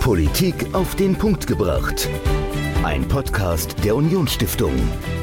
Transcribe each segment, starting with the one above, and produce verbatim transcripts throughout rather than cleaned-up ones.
Politik auf den Punkt gebracht. Ein Podcast der Unionsstiftung.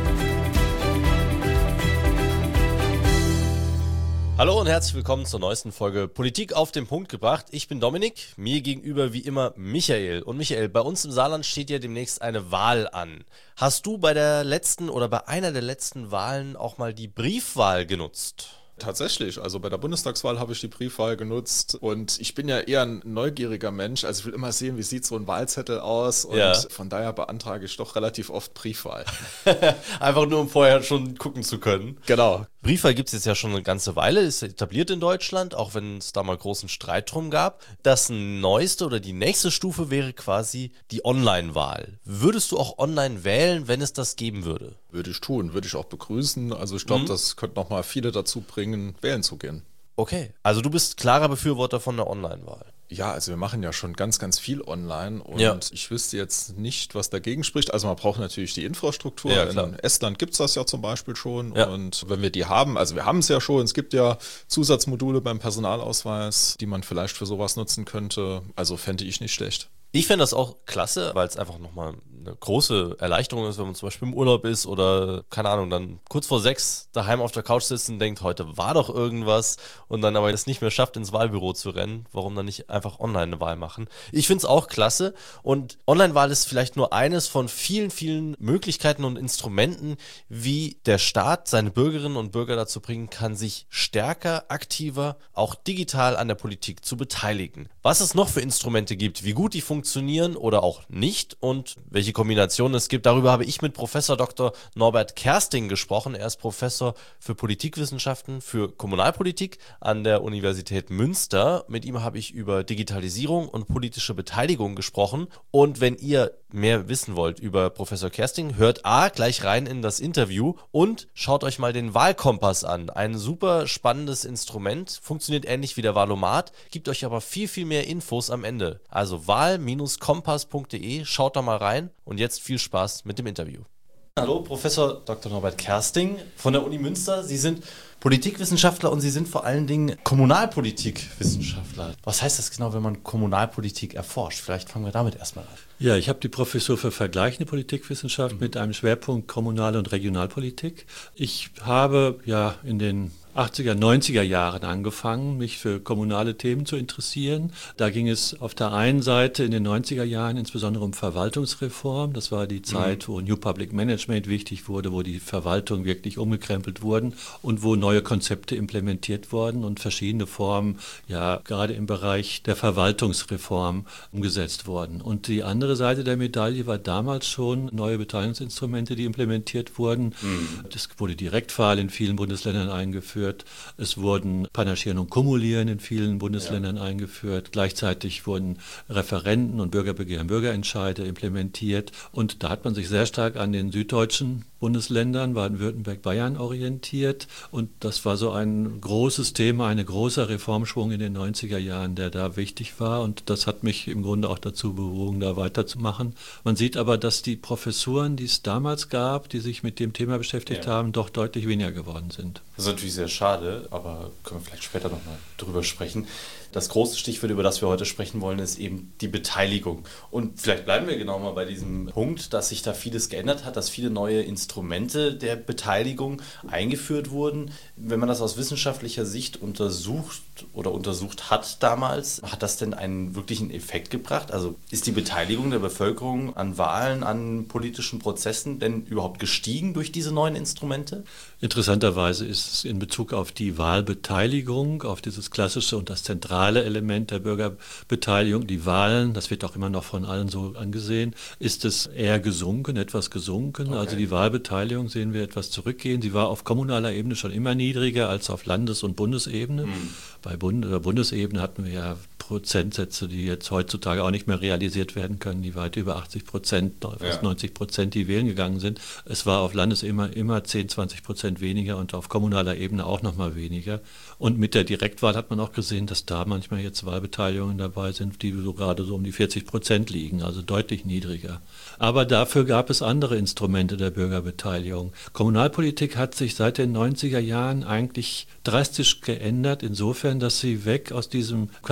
Hallo und herzlich willkommen zur neuesten Folge Politik auf den Punkt gebracht. Ich bin Dominik, mir gegenüber wie immer Michael. Und Michael, bei uns im Saarland steht ja demnächst eine Wahl an. Hast du bei der letzten oder bei einer der letzten Wahlen auch mal die Briefwahl genutzt? Tatsächlich, also bei der Bundestagswahl habe ich die Briefwahl genutzt und ich bin ja eher ein neugieriger Mensch, also ich will immer sehen, wie sieht so ein Wahlzettel aus und ja. Von daher beantrage ich doch relativ oft Briefwahl. Einfach nur, um vorher schon gucken zu können. Genau. Briefwahl gibt es jetzt ja schon eine ganze Weile, ist etabliert in Deutschland, auch wenn es da mal großen Streit drum gab. Das neueste oder die nächste Stufe wäre quasi die Online-Wahl. Würdest du auch online wählen, wenn es das geben würde? Würde ich tun, würde ich auch begrüßen. Also ich glaube, Mhm. das könnte nochmal viele dazu bringen, wählen zu gehen. Okay, also du bist klarer Befürworter von der Online-Wahl. Ja, also wir machen ja schon ganz, ganz viel online und Ja. ich wüsste jetzt nicht, was dagegen spricht. Also man braucht natürlich die Infrastruktur. Ja, klar. In Estland gibt es das ja zum Beispiel schon Ja. und wenn wir die haben, also wir haben es ja schon, es gibt ja Zusatzmodule beim Personalausweis, die man vielleicht für sowas nutzen könnte. Also fände ich nicht schlecht. Ich fände das auch klasse, weil es einfach nochmal eine große Erleichterung ist, wenn man zum Beispiel im Urlaub ist oder, keine Ahnung, dann kurz vor sechs daheim auf der Couch sitzt und denkt, heute war doch irgendwas und dann aber es nicht mehr schafft, ins Wahlbüro zu rennen. Warum dann nicht einfach online eine Wahl machen? Ich finde es auch klasse und Online-Wahl ist vielleicht nur eines von vielen, vielen Möglichkeiten und Instrumenten, wie der Staat seine Bürgerinnen und Bürger dazu bringen kann, sich stärker, aktiver, auch digital an der Politik zu beteiligen. Was es noch für Instrumente gibt, wie gut die funktionieren oder auch nicht und welche Kombinationen es gibt, darüber habe ich mit Professor Doktor Norbert Kersting gesprochen. Er ist Professor für Politikwissenschaften, für Kommunalpolitik an der Universität Münster. Mit ihm habe ich über Digitalisierung und politische Beteiligung gesprochen. Und wenn ihr mehr wissen wollt über Professor Kersting, hört A gleich rein in das Interview und schaut euch mal den Wahlkompass an. Ein super spannendes Instrument, funktioniert ähnlich wie der Wahlomat, gibt euch aber viel, viel mehr Infos am Ende. Also wahl Bindestrich kompass punkt de, schaut da mal rein und jetzt viel Spaß mit dem Interview. Hallo, Professor Doktor Norbert Kersting von der Uni Münster. Sie sind Politikwissenschaftler und Sie sind vor allen Dingen Kommunalpolitikwissenschaftler. Was heißt das genau, wenn man Kommunalpolitik erforscht? Vielleicht fangen wir damit erstmal an. Ja, ich habe die Professur für vergleichende Politikwissenschaft mhm. mit einem Schwerpunkt Kommunal- und Regionalpolitik. Ich habe ja in den achtziger, neunziger Jahren angefangen, mich für kommunale Themen zu interessieren. Da ging es auf der einen Seite in den neunziger Jahren insbesondere um Verwaltungsreform. Das war die Zeit, mhm. wo New Public Management wichtig wurde, wo die Verwaltung wirklich umgekrempelt wurden und wo neue Konzepte implementiert wurden und verschiedene Formen, ja gerade im Bereich der Verwaltungsreform umgesetzt wurden. Und die andere Seite der Medaille war damals schon neue Beteiligungsinstrumente, die implementiert wurden. Mhm. Es wurde Direktwahl in vielen Bundesländern eingeführt. Es wurden Panaschieren und Kumulieren in vielen Bundesländern ja. eingeführt. Gleichzeitig wurden Referenden und Bürgerbegehren, Bürgerentscheide implementiert. Und da hat man sich sehr stark an den süddeutschen Bundesländern, Baden-Württemberg, Bayern orientiert. Und das war so ein großes Thema, ein großer Reformschwung in den neunziger Jahren, der da wichtig war. Und das hat mich im Grunde auch dazu bewogen, da weiterzumachen. Man sieht aber, dass die Professuren, die es damals gab, die sich mit dem Thema beschäftigt ja. haben, doch deutlich weniger geworden sind. Das ist natürlich sehr schade, aber können wir vielleicht später nochmal drüber sprechen. Das große Stichwort, über das wir heute sprechen wollen, ist eben die Beteiligung. Und vielleicht bleiben wir genau mal bei diesem Punkt, dass sich da vieles geändert hat, dass viele neue Instrumente der Beteiligung eingeführt wurden. Wenn man das aus wissenschaftlicher Sicht untersucht oder untersucht hat damals, hat das denn einen wirklichen Effekt gebracht? Also ist die Beteiligung der Bevölkerung an Wahlen, an politischen Prozessen denn überhaupt gestiegen durch diese neuen Instrumente? Interessanterweise ist es in Bezug auf die Wahlbeteiligung, auf dieses klassische und das zentrale Element der Bürgerbeteiligung, die Wahlen, das wird auch immer noch von allen so angesehen, ist es eher gesunken, etwas gesunken. Okay. Also die Wahlbeteiligung sehen wir etwas zurückgehen. Sie war auf kommunaler Ebene schon immer niedriger als auf Landes- und Bundesebene. Hm. Bei Bund- oder Bundesebene hatten wir ja Prozentsätze, die jetzt heutzutage auch nicht mehr realisiert werden können, die weit über achtzig Prozent, fast ja. neunzig Prozent, die wählen gegangen sind. Es war auf Landesebene immer zehn, zwanzig Prozent weniger und auf kommunaler Ebene auch noch mal weniger. Und mit der Direktwahl hat man auch gesehen, dass da manchmal jetzt Wahlbeteiligungen dabei sind, die so gerade so um die vierzig Prozent liegen, also deutlich niedriger. Aber dafür gab es andere Instrumente der Bürgerbeteiligung. Kommunalpolitik hat sich seit den neunziger Jahren eigentlich drastisch geändert, insofern, dass sie weg aus diesem Charakter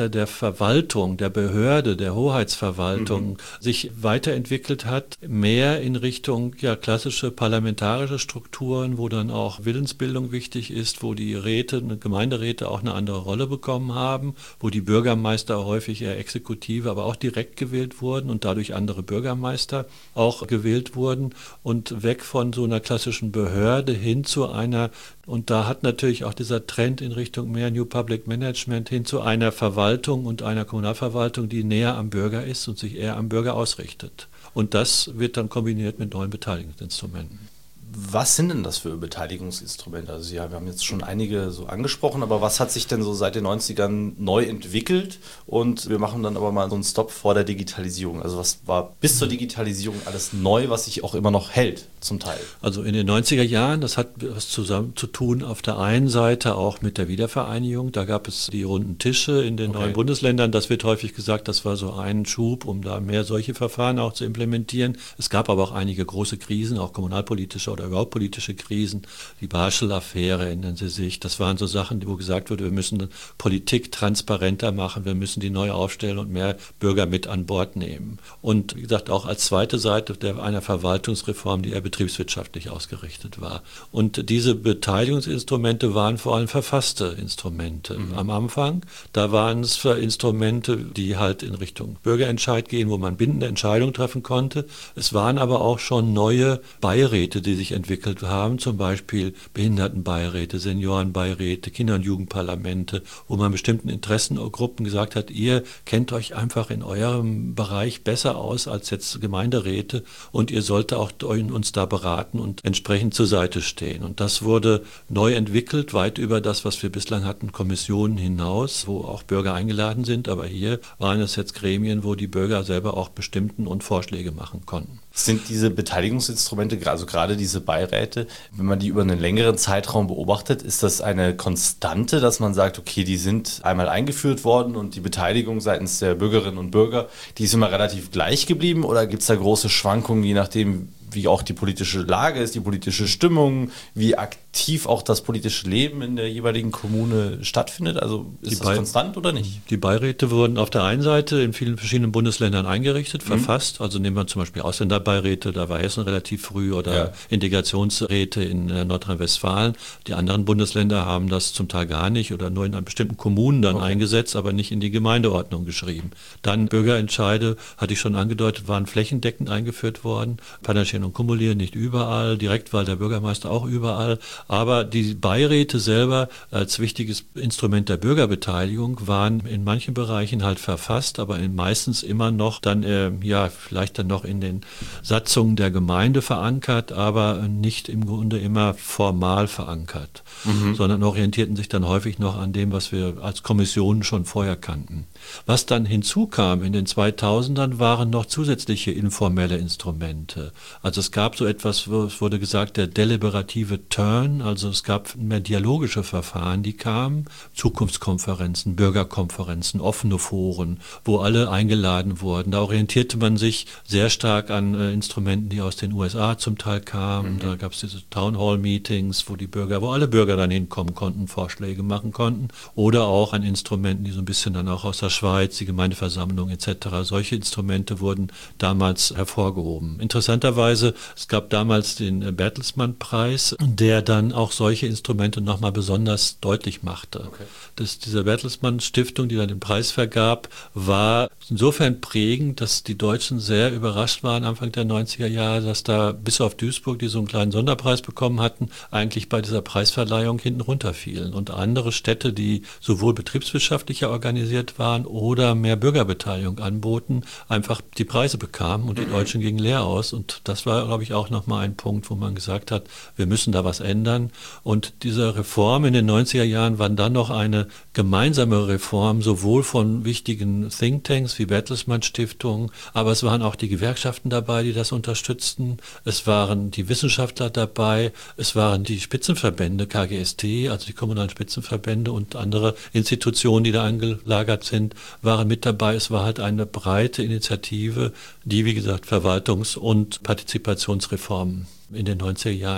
der der Verwaltung, der Behörde, der Hoheitsverwaltung mhm. sich weiterentwickelt hat, mehr in Richtung ja klassische parlamentarische Strukturen, wo dann auch Willensbildung wichtig ist, wo die Räte, Gemeinderäte auch eine andere Rolle bekommen haben, wo die Bürgermeister häufig eher exekutive, aber auch direkt gewählt wurden und dadurch andere Bürgermeister auch gewählt wurden und weg von so einer klassischen Behörde hin zu einer, und da hat natürlich auch dieser Trend in Richtung mehr New Public Management hin zu einer Verwaltung und einer Kommunalverwaltung, die näher am Bürger ist und sich eher am Bürger ausrichtet. Und das wird dann kombiniert mit neuen Beteiligungsinstrumenten. Was sind denn das für Beteiligungsinstrumente? Also ja, wir haben jetzt schon einige so angesprochen, aber was hat sich denn so seit den neunzigern neu entwickelt? Und wir machen dann aber mal so einen Stopp vor der Digitalisierung. Also was war bis zur Digitalisierung alles neu, was sich auch immer noch hält zum Teil? Also in den neunziger Jahren, das hat was zusammen zu tun auf der einen Seite auch mit der Wiedervereinigung. Da gab es die runden Tische in den okay. neuen Bundesländern. Das wird häufig gesagt, das war so ein Schub, um da mehr solche Verfahren auch zu implementieren. Es gab aber auch einige große Krisen, auch kommunalpolitische oder überhaupt politische Krisen, die Barschel-Affäre erinnern Sie sich, das waren so Sachen, wo gesagt wurde, wir müssen Politik transparenter machen, wir müssen die neu aufstellen und mehr Bürger mit an Bord nehmen. Und wie gesagt, auch als zweite Seite der, einer Verwaltungsreform, die eher betriebswirtschaftlich ausgerichtet war. Und diese Beteiligungsinstrumente waren vor allem verfasste Instrumente. Mhm. Am Anfang, da waren es für Instrumente, die halt in Richtung Bürgerentscheid gehen, wo man bindende Entscheidungen treffen konnte. Es waren aber auch schon neue Beiräte, die sich entwickelt haben, zum Beispiel Behindertenbeiräte, Seniorenbeiräte, Kinder- und Jugendparlamente, wo man bestimmten Interessengruppen gesagt hat, ihr kennt euch einfach in eurem Bereich besser aus als jetzt Gemeinderäte und ihr sollt auch uns da beraten und entsprechend zur Seite stehen. Und das wurde neu entwickelt, weit über das, was wir bislang hatten, Kommissionen hinaus, wo auch Bürger eingeladen sind, aber hier waren es jetzt Gremien, wo die Bürger selber auch bestimmten und Vorschläge machen konnten. Sind diese Beteiligungsinstrumente, also gerade diese Beiräte, wenn man die über einen längeren Zeitraum beobachtet, ist das eine Konstante, dass man sagt, okay, die sind einmal eingeführt worden und die Beteiligung seitens der Bürgerinnen und Bürger, die ist immer relativ gleich geblieben, oder gibt es da große Schwankungen, je nachdem, wie auch die politische Lage ist, die politische Stimmung, wie aktiv auch das politische Leben in der jeweiligen Kommune stattfindet? Also ist die das Be- konstant oder nicht? Die Beiräte wurden auf der einen Seite in vielen verschiedenen Bundesländern eingerichtet, mhm. verfasst. Also nehmen wir zum Beispiel Ausländerbeiräte, da war Hessen relativ früh, oder ja. Integrationsräte in äh, Nordrhein-Westfalen. Die anderen Bundesländer haben das zum Teil gar nicht oder nur in einem bestimmten Kommunen dann okay. eingesetzt, aber nicht in die Gemeindeordnung geschrieben. Dann Bürgerentscheide, hatte ich schon angedeutet, waren flächendeckend eingeführt worden. Panaschieren und kumulieren nicht überall, Direktwahl der Bürgermeister auch überall, aber die Beiräte selber als wichtiges Instrument der Bürgerbeteiligung waren in manchen Bereichen halt verfasst, aber in meistens immer noch dann, äh, ja, vielleicht dann noch in den Satzungen der Gemeinde verankert, aber nicht im Grunde immer formal verankert, mhm. sondern orientierten sich dann häufig noch an dem, was wir als Kommissionen schon vorher kannten. Was dann hinzukam in den zweitausendern, waren noch zusätzliche informelle Instrumente. Also es gab so etwas, es wurde gesagt, der deliberative Turn, also es gab mehr dialogische Verfahren, die kamen, Zukunftskonferenzen, Bürgerkonferenzen, offene Foren, wo alle eingeladen wurden. Da orientierte man sich sehr stark an äh, Instrumenten, die aus den U S A zum Teil kamen. Mhm. Da gab es diese Town Hall Meetings, wo die Bürger, wo alle Bürger dann hinkommen konnten, Vorschläge machen konnten, oder auch an Instrumenten, die so ein bisschen dann auch aus der Schweiz, die Gemeindeversammlung et cetera. Solche Instrumente wurden damals hervorgehoben. Interessanterweise, es gab damals den Bertelsmann-Preis, der dann auch solche Instrumente nochmal besonders deutlich machte. Okay. Das, diese Bertelsmann-Stiftung, die dann den Preis vergab, war insofern prägend, dass die Deutschen sehr überrascht waren Anfang der neunziger Jahre, dass da bis auf Duisburg, die so einen kleinen Sonderpreis bekommen hatten, eigentlich bei dieser Preisverleihung hinten runterfielen. Und andere Städte, die sowohl betriebswirtschaftlicher organisiert waren oder mehr Bürgerbeteiligung anboten, einfach die Preise bekamen und die Deutschen gingen leer aus. Und das war, glaube ich, auch nochmal ein Punkt, wo man gesagt hat, wir müssen da was ändern. Und diese Reform in den neunziger Jahren war dann noch eine gemeinsame Reform, sowohl von wichtigen Thinktanks wie Bertelsmann Stiftung, aber es waren auch die Gewerkschaften dabei, die das unterstützten. Es waren die Wissenschaftler dabei, es waren die Spitzenverbände, K G S T, also die kommunalen Spitzenverbände und andere Institutionen, die da angelagert sind, waren mit dabei. Es war halt eine breite Initiative, die, wie gesagt, Verwaltungs- und Partizipationsreformen in den neunziger Jahren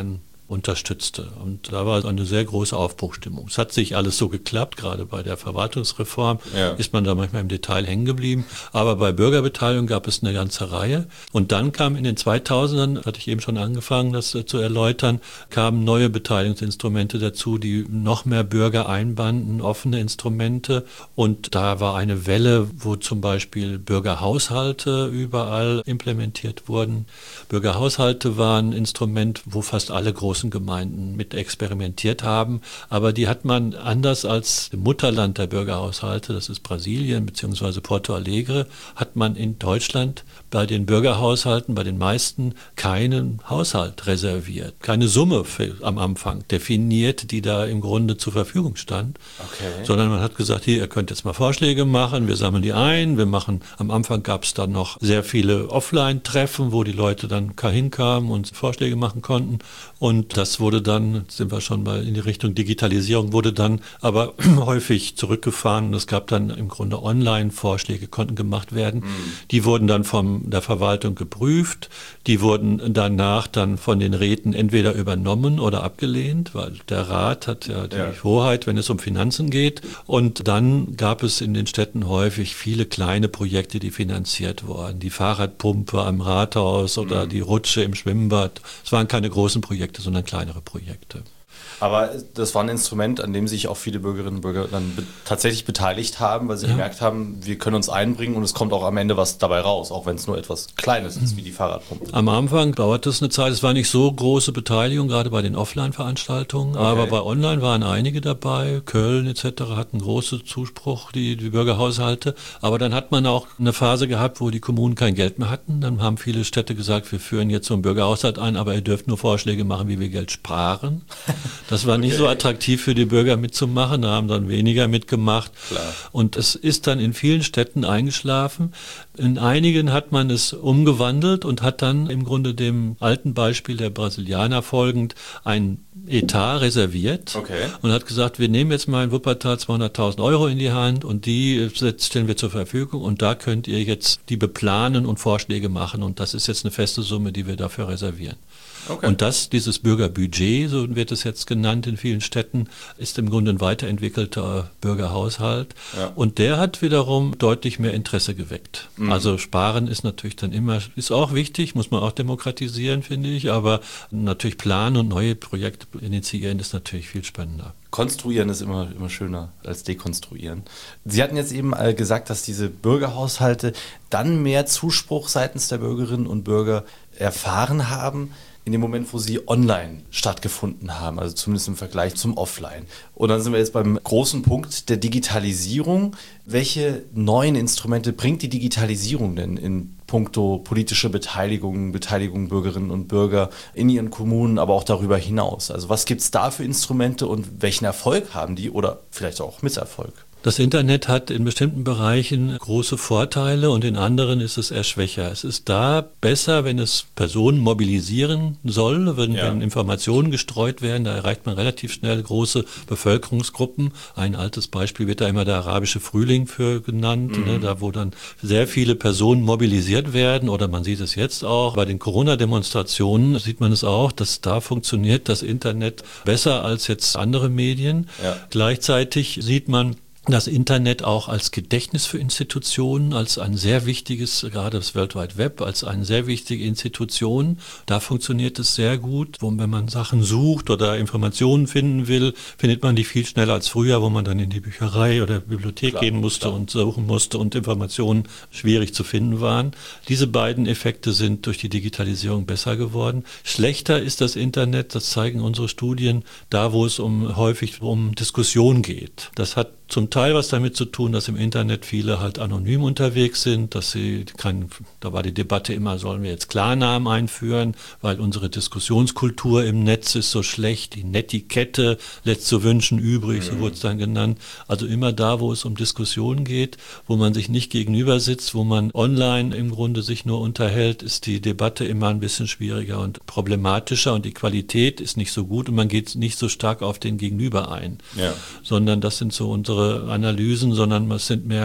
unterstützte. Und da war eine sehr große Aufbruchstimmung. Es hat sich alles so geklappt, gerade bei der Verwaltungsreform ja. ist man da manchmal im Detail hängen geblieben. Aber bei Bürgerbeteiligung gab es eine ganze Reihe. Und dann kam in den zweitausendern, hatte ich eben schon angefangen, das zu erläutern, kamen neue Beteiligungsinstrumente dazu, die noch mehr Bürger einbanden, offene Instrumente. Und da war eine Welle, wo zum Beispiel Bürgerhaushalte überall implementiert wurden. Bürgerhaushalte waren ein Instrument, wo fast alle großen Gemeinden mit experimentiert haben. Aber die hat man anders als im Mutterland der Bürgerhaushalte, das ist Brasilien bzw. Porto Alegre, hat man in Deutschland bei den Bürgerhaushalten, bei den meisten, keinen Haushalt reserviert, keine Summe für, am Anfang definiert, die da im Grunde zur Verfügung stand, okay. sondern man hat gesagt, hier, ihr könnt jetzt mal Vorschläge machen, wir sammeln die ein, wir machen, am Anfang gab es dann noch sehr viele Offline-Treffen, wo die Leute dann hinkamen und Vorschläge machen konnten und das wurde dann, sind wir schon mal in die Richtung Digitalisierung, wurde dann aber häufig zurückgefahren und es gab dann im Grunde Online-Vorschläge, konnten gemacht werden, mhm. die wurden dann von der Verwaltung geprüft, die wurden danach dann von den Räten entweder übernommen oder abgelehnt, weil der Rat hat ja die ja. Hoheit, wenn es um Finanzen geht. Und dann gab es in den Städten häufig viele kleine Projekte, die finanziert wurden. Die Fahrradpumpe am Rathaus oder mhm. die Rutsche im Schwimmbad. Es waren keine großen Projekte, sondern kleinere Projekte. Aber das war ein Instrument, an dem sich auch viele Bürgerinnen und Bürger dann be- tatsächlich beteiligt haben, weil sie ja. gemerkt haben, wir können uns einbringen und es kommt auch am Ende was dabei raus, auch wenn es nur etwas Kleines ist, wie die Fahrradpumpe. Am Anfang dauerte es eine Zeit, es war nicht so große Beteiligung, gerade bei den Offline-Veranstaltungen, okay. aber bei Online waren einige dabei, Köln et cetera hatten großen Zuspruch, die, die Bürgerhaushalte, aber dann hat man auch eine Phase gehabt, wo die Kommunen kein Geld mehr hatten, dann haben viele Städte gesagt, wir führen jetzt so einen Bürgerhaushalt ein, aber ihr dürft nur Vorschläge machen, wie wir Geld sparen. Das war nicht okay. so attraktiv für die Bürger mitzumachen, da haben dann weniger mitgemacht. Klar. Und es ist dann in vielen Städten eingeschlafen. In einigen hat man es umgewandelt und hat dann im Grunde dem alten Beispiel der Brasilianer folgend ein Etat reserviert okay. und hat gesagt, wir nehmen jetzt mal in Wuppertal zweihunderttausend Euro in die Hand und die stellen wir zur Verfügung und da könnt ihr jetzt die beplanen und Vorschläge machen und das ist jetzt eine feste Summe, die wir dafür reservieren. Okay. Und das, dieses Bürgerbudget, so wird es jetzt genannt in vielen Städten, ist im Grunde ein weiterentwickelter Bürgerhaushalt. Ja. Und der hat wiederum deutlich mehr Interesse geweckt. Mhm. Also Sparen ist natürlich dann immer, ist auch wichtig, muss man auch demokratisieren, finde ich, aber natürlich planen und neue Projekte initiieren ist natürlich viel spannender. Konstruieren ist immer, immer schöner als dekonstruieren. Sie hatten jetzt eben gesagt, dass diese Bürgerhaushalte dann mehr Zuspruch seitens der Bürgerinnen und Bürger erfahren haben, in dem Moment, wo sie online stattgefunden haben, also zumindest im Vergleich zum Offline. Und dann sind wir jetzt beim großen Punkt der Digitalisierung. Welche neuen Instrumente bringt die Digitalisierung denn in puncto politische Beteiligung, Beteiligung Bürgerinnen und Bürger in ihren Kommunen, aber auch darüber hinaus? Also was gibt es da für Instrumente und welchen Erfolg haben die oder vielleicht auch Misserfolg? Das Internet hat in bestimmten Bereichen große Vorteile und in anderen ist es eher schwächer. Es ist da besser, wenn es Personen mobilisieren soll, wenn, ja. wenn Informationen gestreut werden. Da erreicht man relativ schnell große Bevölkerungsgruppen. Ein altes Beispiel wird da immer der arabische Frühling für genannt, mhm. ne, da wo dann sehr viele Personen mobilisiert werden oder man sieht es jetzt auch. Bei den Corona-Demonstrationen sieht man es auch, dass da funktioniert das Internet besser als jetzt andere Medien. Ja. Gleichzeitig sieht man, das Internet auch als Gedächtnis für Institutionen, als ein sehr wichtiges, gerade das World Wide Web, als eine sehr wichtige Institution. Da funktioniert es sehr gut. Wo, wenn man Sachen sucht oder Informationen finden will, findet man die viel schneller als früher, wo man dann in die Bücherei oder Bibliothek klar, gehen musste klar. und suchen musste und Informationen schwierig zu finden waren. Diese beiden Effekte sind durch die Digitalisierung besser geworden. Schlechter ist das Internet, das zeigen unsere Studien, da wo es um häufig um Diskussion geht. Das hat zum Teil was damit zu tun, dass im Internet viele halt anonym unterwegs sind, dass sie kein, da war die Debatte immer, sollen wir jetzt Klarnamen einführen, weil unsere Diskussionskultur im Netz ist so schlecht, die Netiquette lässt zu wünschen übrig, so wurde es dann genannt. Also immer da, wo es um Diskussionen geht, wo man sich nicht gegenüber sitzt, wo man online im Grunde sich nur unterhält, ist die Debatte immer ein bisschen schwieriger und problematischer und die Qualität ist nicht so gut und man geht nicht so stark auf den Gegenüber ein, ja. sondern das sind so unsere Analysen, sondern es sind mehr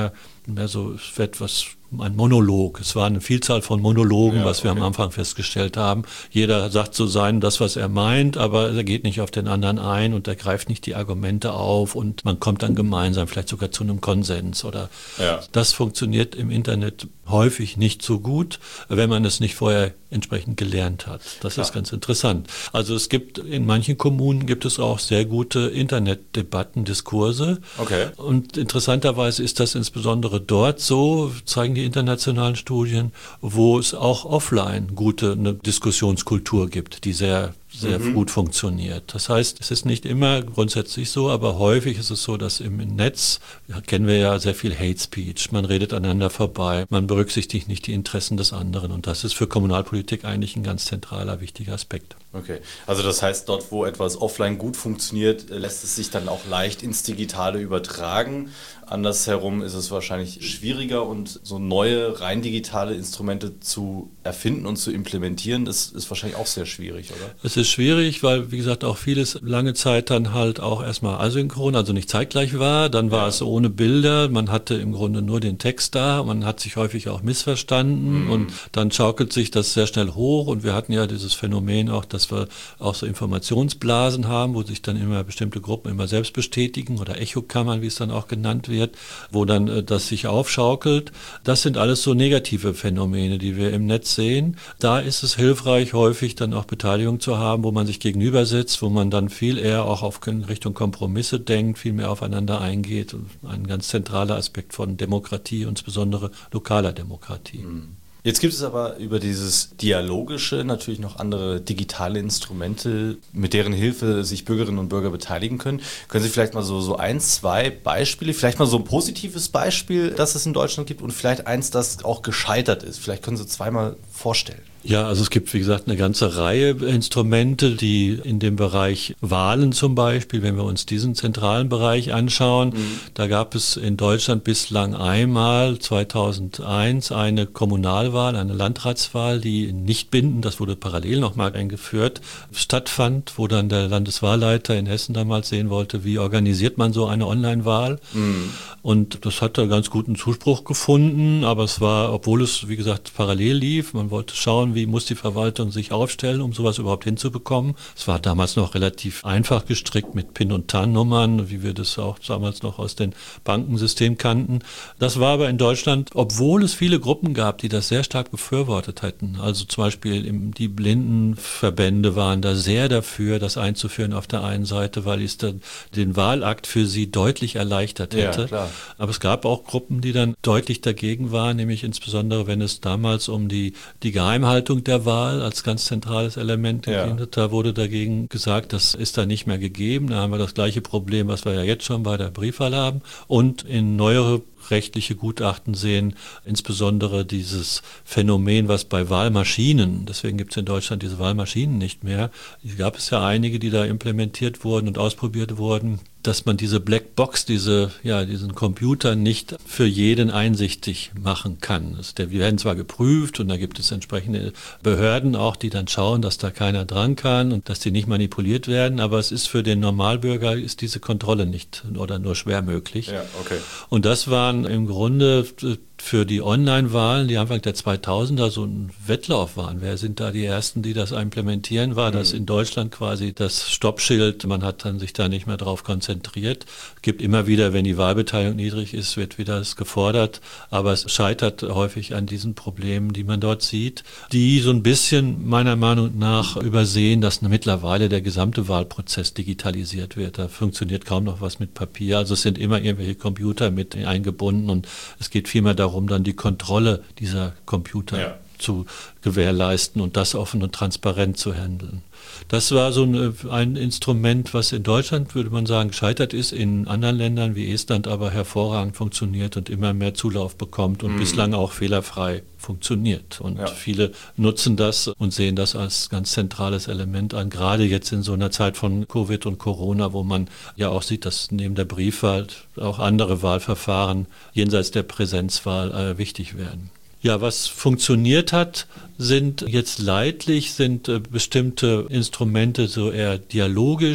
mehr so etwas, ein Monolog. Es war eine Vielzahl von Monologen, ja, was wir okay. am Anfang festgestellt haben. Jeder sagt so sein, das, was er meint, aber er geht nicht auf den anderen ein und er greift nicht die Argumente auf und man kommt dann gemeinsam vielleicht sogar zu einem Konsens. Oder ja. Das funktioniert im Internet häufig nicht so gut, wenn man es nicht vorher entsprechend gelernt hat. Das ja. ist ganz interessant. Also es gibt, in manchen Kommunen gibt es auch sehr gute Internetdebatten, Diskurse. Okay. Und interessanterweise ist das insbesondere dort so, zeigen die internationalen Studien, wo es auch offline gute eine Diskussionskultur gibt, die sehr sehr mhm. gut funktioniert. Das heißt, es ist nicht immer grundsätzlich so, aber häufig ist es so, dass im Netz, ja, kennen wir ja sehr viel Hate Speech, man redet aneinander vorbei, man berücksichtigt nicht die Interessen des anderen und das ist für Kommunalpolitik eigentlich ein ganz zentraler, wichtiger Aspekt. Okay, also das heißt, dort, wo etwas offline gut funktioniert, lässt es sich dann auch leicht ins Digitale übertragen. Andersherum ist es wahrscheinlich schwieriger und so neue, rein digitale Instrumente zu erfinden und zu implementieren, das ist wahrscheinlich auch sehr schwierig, oder? Es ist schwierig, weil, wie gesagt, auch vieles lange Zeit dann halt auch erstmal asynchron, also nicht zeitgleich war. Dann war ja. es ohne Bilder, man hatte im Grunde nur den Text da, man hat sich häufig auch missverstanden mhm. und dann schaukelt sich das sehr schnell hoch und wir hatten ja dieses Phänomen auch, dass wir auch so Informationsblasen haben, wo sich dann immer bestimmte Gruppen immer selbst bestätigen oder Echokammern, wie es dann auch genannt wird, wo dann äh, das sich aufschaukelt. Das sind alles so negative Phänomene, die wir im Netz sehen. Da ist es hilfreich, häufig dann auch Beteiligung zu haben, wo man sich gegenüber sitzt, wo man dann viel eher auch auf Richtung Kompromisse denkt, viel mehr aufeinander eingeht. Ein ganz zentraler Aspekt von Demokratie, insbesondere lokaler Demokratie. Mhm. Jetzt gibt es aber über dieses Dialogische natürlich noch andere digitale Instrumente, mit deren Hilfe sich Bürgerinnen und Bürger beteiligen können. Können Sie vielleicht mal so, so ein, zwei Beispiele, vielleicht mal so ein positives Beispiel, das es in Deutschland gibt und vielleicht eins, das auch gescheitert ist. Vielleicht können Sie zweimal vorstellen. Ja, also es gibt, wie gesagt, eine ganze Reihe Instrumente, die in dem Bereich Wahlen zum Beispiel, wenn wir uns diesen zentralen Bereich anschauen, mhm. da gab es in Deutschland bislang einmal zweitausendeins eine Kommunalwahl, eine Landratswahl, die nicht bindend, das wurde parallel nochmal eingeführt, stattfand, wo dann der Landeswahlleiter in Hessen damals sehen wollte, wie organisiert man so eine Online-Wahl. Mhm. Und das hat da ganz guten Zuspruch gefunden, aber es war, obwohl es, wie gesagt, parallel lief, man wollte schauen, wie muss die Verwaltung sich aufstellen, um sowas überhaupt hinzubekommen. Es war damals noch relativ einfach gestrickt mit Pin- und T A N-Nummern, wie wir das auch damals noch aus dem Bankensystem kannten. Das war aber in Deutschland, obwohl es viele Gruppen gab, die das sehr stark befürwortet hätten. Also zum Beispiel im, die Blindenverbände waren da sehr dafür, das einzuführen auf der einen Seite, weil es dann den Wahlakt für sie deutlich erleichtert hätte. Ja, klar. Aber es gab auch Gruppen, die dann deutlich dagegen waren, nämlich insbesondere, wenn es damals um die, die Geheimhaltung der Wahl als ganz zentrales Element ja. ging. Da wurde dagegen gesagt, das ist da nicht mehr gegeben. Da haben wir das gleiche Problem, was wir ja jetzt schon bei der Briefwahl haben. Und in neuere rechtliche Gutachten sehen insbesondere dieses Phänomen, was bei Wahlmaschinen, deswegen gibt es in Deutschland diese Wahlmaschinen nicht mehr, es gab es ja einige, die da implementiert wurden und ausprobiert wurden, dass man diese Blackbox, diese, ja, diesen Computer nicht für jeden einsichtig machen kann. Die werden zwar geprüft und da gibt es entsprechende Behörden auch, die dann schauen, dass da keiner dran kann und dass die nicht manipuliert werden, aber es ist für den Normalbürger ist diese Kontrolle nicht oder nur schwer möglich. Ja, okay. Und das waren im Grunde für die Online-Wahlen, die Anfang der zweitausender so ein Wettlauf waren. Wer sind da die Ersten, die das implementieren? War mhm. das in Deutschland quasi das Stoppschild? Man hat dann sich da nicht mehr drauf konzentriert. Es gibt immer wieder, wenn die Wahlbeteiligung niedrig ist, wird wieder das gefordert. Aber es scheitert häufig an diesen Problemen, die man dort sieht, die so ein bisschen meiner Meinung nach übersehen, dass mittlerweile der gesamte Wahlprozess digitalisiert wird. Da funktioniert kaum noch was mit Papier. Also es sind immer irgendwelche Computer mit eingebunden und es geht vielmehr darum, dann die Kontrolle dieser Computer ja. zu gewährleisten und das offen und transparent zu handeln. Das war so ein, ein Instrument, was in Deutschland, würde man sagen, gescheitert ist, in anderen Ländern wie Estland aber hervorragend funktioniert und immer mehr Zulauf bekommt und mhm. bislang auch fehlerfrei funktioniert. Und ja. viele nutzen das und sehen das als ganz zentrales Element an, gerade jetzt in so einer Zeit von Covid und Corona, wo man ja auch sieht, dass neben der Briefwahl auch andere Wahlverfahren jenseits der Präsenzwahl äh, wichtig werden. Ja, was funktioniert hat, sind jetzt leidlich, sind äh, bestimmte Instrumente so eher dialogisch,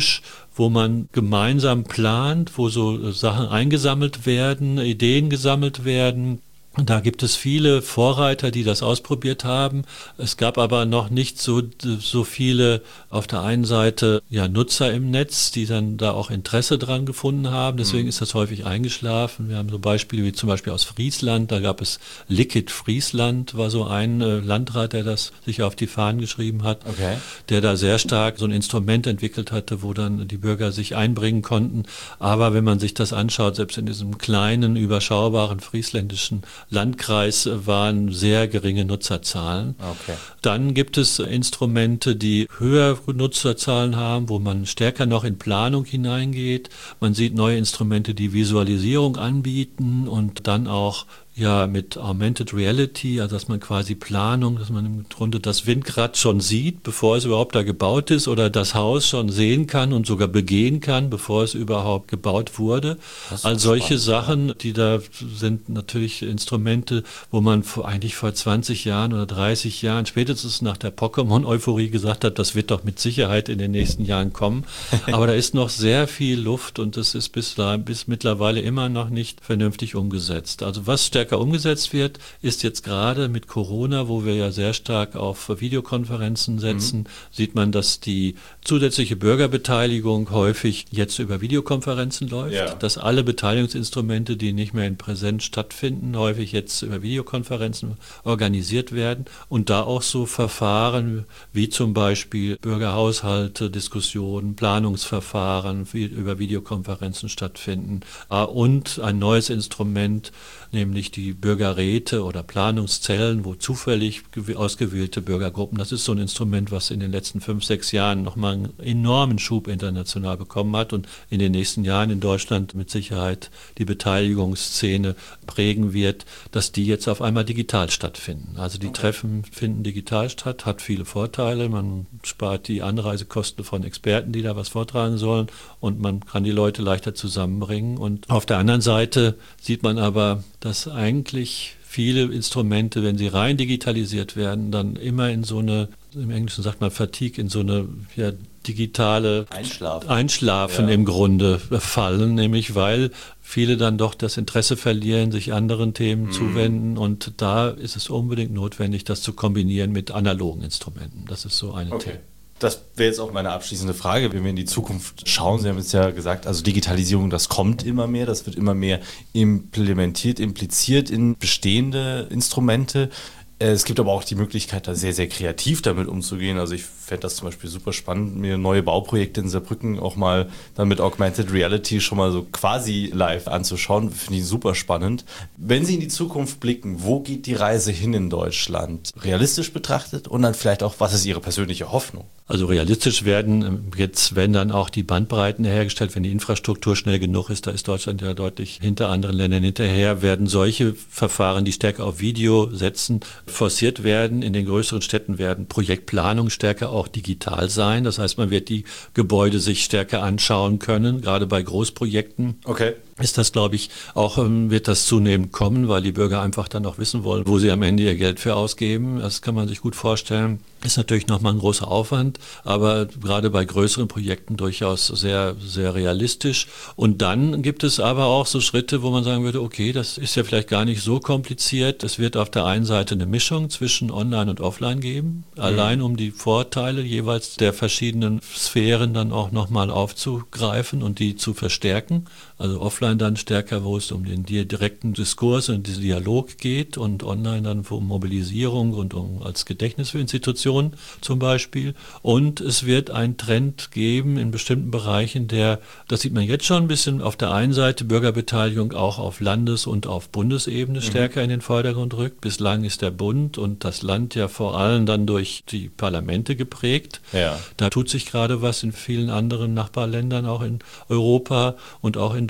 wo man gemeinsam plant, wo so Sachen eingesammelt werden, Ideen gesammelt werden. Da gibt es viele Vorreiter, die das ausprobiert haben. Es gab aber noch nicht so, so viele auf der einen Seite ja, Nutzer im Netz, die dann da auch Interesse dran gefunden haben. Deswegen ist das häufig eingeschlafen. Wir haben so Beispiele wie zum Beispiel aus Friesland. Da gab es Liquid Friesland, war so ein äh, Landrat, der das sich auf die Fahnen geschrieben hat, okay. der da sehr stark so ein Instrument entwickelt hatte, wo dann die Bürger sich einbringen konnten. Aber wenn man sich das anschaut, selbst in diesem kleinen, überschaubaren friesländischen Landkreis waren sehr geringe Nutzerzahlen. Okay. Dann gibt es Instrumente, die höhere Nutzerzahlen haben, wo man stärker noch in Planung hineingeht. Man sieht neue Instrumente, die Visualisierung anbieten und dann auch ja mit Augmented Reality, also dass man quasi Planung, dass man im Grunde das Windrad schon sieht, bevor es überhaupt da gebaut ist, oder das Haus schon sehen kann und sogar begehen kann, bevor es überhaupt gebaut wurde. All solche spannend, Sachen, ja. die da sind natürlich Instrumente, wo man vor, eigentlich vor zwanzig Jahren oder dreißig Jahren, spätestens nach der Pokémon-Euphorie gesagt hat, das wird doch mit Sicherheit in den nächsten Jahren kommen. Aber da ist noch sehr viel Luft und das ist bis, bis mittlerweile immer noch nicht vernünftig umgesetzt. Also was stärker umgesetzt wird, ist jetzt gerade mit Corona, wo wir ja sehr stark auf Videokonferenzen setzen, mhm. sieht man, dass die zusätzliche Bürgerbeteiligung häufig jetzt über Videokonferenzen läuft, ja. dass alle Beteiligungsinstrumente, die nicht mehr in Präsenz stattfinden, häufig jetzt über Videokonferenzen organisiert werden und da auch so Verfahren wie zum Beispiel Bürgerhaushalte, Diskussionen, Planungsverfahren über Videokonferenzen stattfinden und ein neues Instrument, nämlich die Bürgerräte oder Planungszellen, wo zufällig ausgewählte Bürgergruppen, das ist so ein Instrument, was in den letzten fünf, sechs Jahren nochmal einen enormen Schub international bekommen hat und in den nächsten Jahren in Deutschland mit Sicherheit die Beteiligungsszene prägen wird, dass die jetzt auf einmal digital stattfinden. Also die okay. Treffen finden digital statt, hat viele Vorteile, man spart die Anreisekosten von Experten, die da was vortragen sollen und man kann die Leute leichter zusammenbringen und auf der anderen Seite sieht man aber, dass eigentlich viele Instrumente, wenn sie rein digitalisiert werden, dann immer in so eine, im Englischen sagt man Fatigue, in so eine ja, digitale Einschlafen, Einschlafen ja. im Grunde fallen, nämlich weil viele dann doch das Interesse verlieren, sich anderen Themen mhm. zuwenden und da ist es unbedingt notwendig, das zu kombinieren mit analogen Instrumenten. Das ist so eine okay. Thema. Das wäre jetzt auch meine abschließende Frage, wenn wir in die Zukunft schauen. Sie haben jetzt ja gesagt, also Digitalisierung, das kommt immer mehr, das wird immer mehr implementiert, impliziert in bestehende Instrumente. Es gibt aber auch die Möglichkeit, da sehr, sehr kreativ damit umzugehen. Also ich fände das zum Beispiel super spannend, mir neue Bauprojekte in Saarbrücken auch mal dann mit Augmented Reality schon mal so quasi live anzuschauen. Finde ich super spannend. Wenn Sie in die Zukunft blicken, wo geht die Reise hin in Deutschland? Realistisch betrachtet und dann vielleicht auch, was ist Ihre persönliche Hoffnung? Also realistisch werden jetzt, wenn dann auch die Bandbreiten hergestellt, wenn die Infrastruktur schnell genug ist, da ist Deutschland ja deutlich hinter anderen Ländern hinterher, werden solche Verfahren, die stärker auf Video setzen, forciert werden. In den größeren Städten werden Projektplanungen stärker auch digital sein. Das heißt, man wird die Gebäude sich stärker anschauen können, gerade bei Großprojekten. Okay. Ist das, glaube ich, auch wird das zunehmend kommen, weil die Bürger einfach dann auch wissen wollen, wo sie am Ende ihr Geld für ausgeben. Das kann man sich gut vorstellen. Ist natürlich nochmal ein großer Aufwand, aber gerade bei größeren Projekten durchaus sehr, sehr realistisch. Und dann gibt es aber auch so Schritte, wo man sagen würde, okay, das ist ja vielleicht gar nicht so kompliziert. Es wird auf der einen Seite eine Mischung zwischen Online und Offline geben, mhm. allein um die Vorteile jeweils der verschiedenen Sphären dann auch nochmal aufzugreifen und die zu verstärken. Also offline dann stärker, wo es um den direkten Diskurs und den Dialog geht und online dann um Mobilisierung und um als Gedächtnis für Institutionen zum Beispiel. Und es wird einen Trend geben in bestimmten Bereichen, der, das sieht man jetzt schon ein bisschen, auf der einen Seite Bürgerbeteiligung auch auf Landes- und auf Bundesebene stärker mhm. in den Vordergrund rückt. Bislang ist der Bund und das Land ja vor allem dann durch die Parlamente geprägt. Ja. Da tut sich gerade was in vielen anderen Nachbarländern, auch in Europa und auch in Deutschland.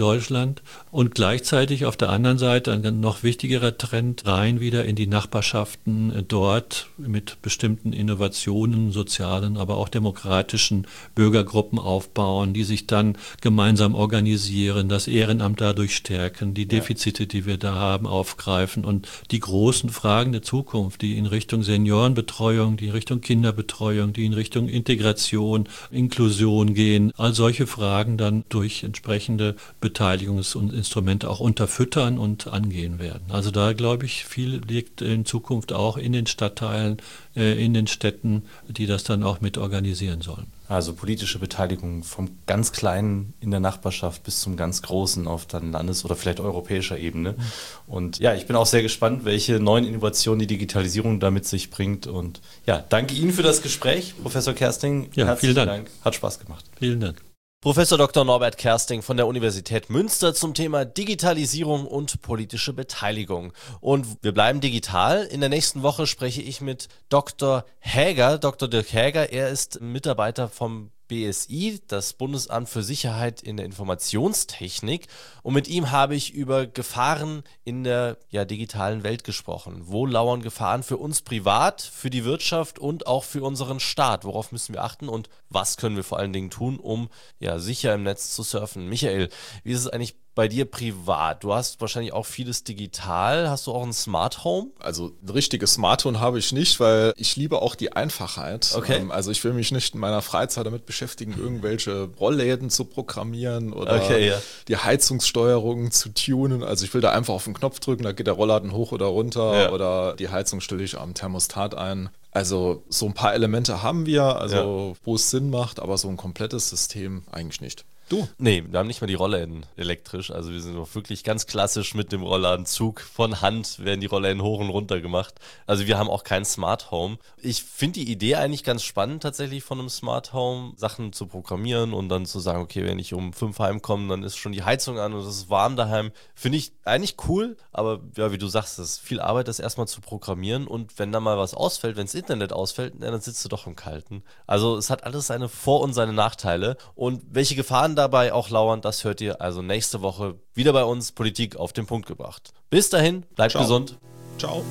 Deutschland. Und gleichzeitig auf der anderen Seite ein noch wichtigerer Trend rein wieder in die Nachbarschaften dort mit bestimmten Innovationen, sozialen, aber auch demokratischen Bürgergruppen aufbauen, die sich dann gemeinsam organisieren, das Ehrenamt dadurch stärken, die Defizite, die wir da haben, aufgreifen und die großen Fragen der Zukunft, die in Richtung Seniorenbetreuung, die in Richtung Kinderbetreuung, die in Richtung Integration, Inklusion gehen, all solche Fragen dann durch entsprechende Beteiligungsinstrumente auch unterfüttern und angehen werden. Also da glaube ich, viel liegt in Zukunft auch in den Stadtteilen, äh, in den Städten, die das dann auch mit organisieren sollen. Also politische Beteiligung vom ganz Kleinen in der Nachbarschaft bis zum ganz Großen auf dann Landes- oder vielleicht europäischer Ebene. Und ja, ich bin auch sehr gespannt, welche neuen Innovationen die Digitalisierung da mit sich bringt. Und ja, danke Ihnen für das Gespräch, Professor Kersting. Ja, herzlichen vielen Dank. Dank. Hat Spaß gemacht. Vielen Dank. Professor Doktor Norbert Kersting von der Universität Münster zum Thema Digitalisierung und politische Beteiligung. Und wir bleiben digital. In der nächsten Woche spreche ich mit Doktor Häger, Doktor Dirk Häger. Er ist Mitarbeiter vom B S I, das Bundesamt für Sicherheit in der Informationstechnik. Und mit ihm habe ich über Gefahren in der ja, digitalen Welt gesprochen. Wo lauern Gefahren für uns privat, für die Wirtschaft und auch für unseren Staat? Worauf müssen wir achten und was können wir vor allen Dingen tun, um ja, sicher im Netz zu surfen? Michael, wie ist es eigentlich bei dir privat? Du hast wahrscheinlich auch vieles digital. Hast du auch ein Smart Home? Also ein richtiges Smart Home habe ich nicht, weil ich liebe auch die Einfachheit. Okay. Ähm, also ich will mich nicht in meiner Freizeit damit beschäftigen, irgendwelche Rollläden zu programmieren oder Okay, ja. die Heizungssteuerung zu tunen. Also ich will da einfach auf den Knopf drücken, da geht der Rollladen hoch oder runter Ja. oder die Heizung stelle ich am Thermostat ein. Also so ein paar Elemente haben wir, also wo es Sinn macht, aber so ein komplettes System eigentlich nicht. Du? Nee, wir haben nicht mal die Rollläden elektrisch. Also wir sind noch wirklich ganz klassisch mit dem Rolladenzug. Von Hand werden die Rollläden hoch und runter gemacht. Also wir haben auch kein Smart Home. Ich finde die Idee eigentlich ganz spannend, tatsächlich von einem Smart Home Sachen zu programmieren und dann zu sagen, okay, wenn ich um fünf heimkomme, dann ist schon die Heizung an und es ist warm daheim. Finde ich eigentlich cool, aber ja, wie du sagst, es ist viel Arbeit, das erstmal zu programmieren und wenn da mal was ausfällt, wenn das Internet ausfällt, dann sitzt du doch im Kalten. Also es hat alles seine Vor- und seine Nachteile und welche Gefahren dabei auch lauern, das hört ihr also nächste Woche wieder bei uns, Politik auf den Punkt gebracht. Bis dahin, bleibt Ciao. gesund. Ciao.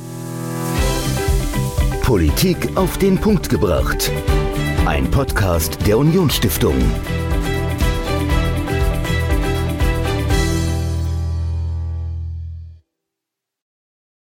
Politik auf den Punkt gebracht. Ein Podcast der Unionsstiftung.